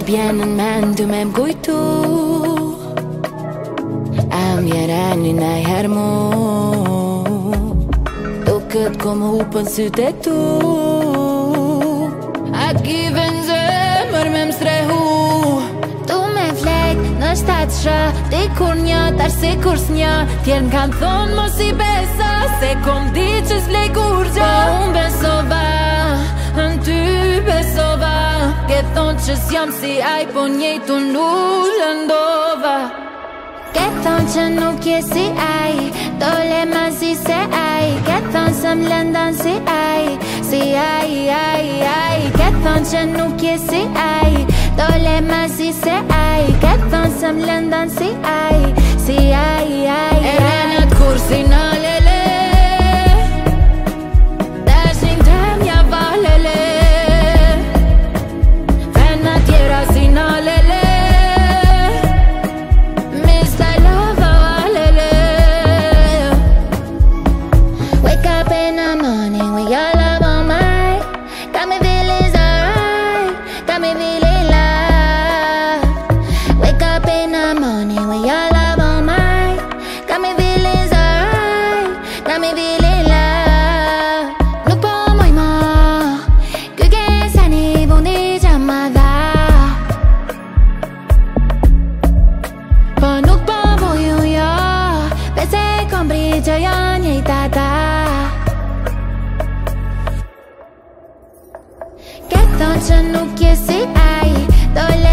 bjen në men du me m'kujtu A mjereni najher mu Do këtë kom hupën sytë e tu A kive në zemër me m'strehu Tu me flejt në shtatë shë Ti kur një tash si kur s'një Tjerë m'kanë thonë mos i besa Se kom di që s'vlej kur gjë Po unë besova Në ty besova Ke thonë që s'jam si aj Po njejtu n'ullë ndova Ke thonë që nuk je si aj Dole ma si se aj Ke thonë se m'lëndan si aj Si aj Ke thonë që nuk je si aj Dole ma si se aj Ke thonë se m'lëndan si aj Si aj E renat kur si në lele Dashin të mja valele Vena tjera si në lele Që nuk je si aj Dole